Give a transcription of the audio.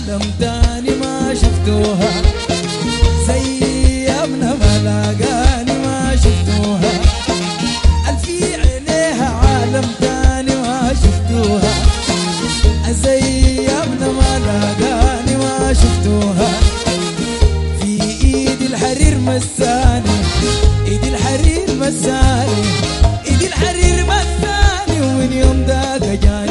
عالم تاني ما شفتوها زي يمنا ما لاقاني ما شفتوها الفي عينيها عالم تاني ما شفتوها زي يمنا ما لاقاني ما شفتوها في ايد الحرير مساني ايد الحرير مساني ايد الحرير مساني ومن يوم ذاك جاي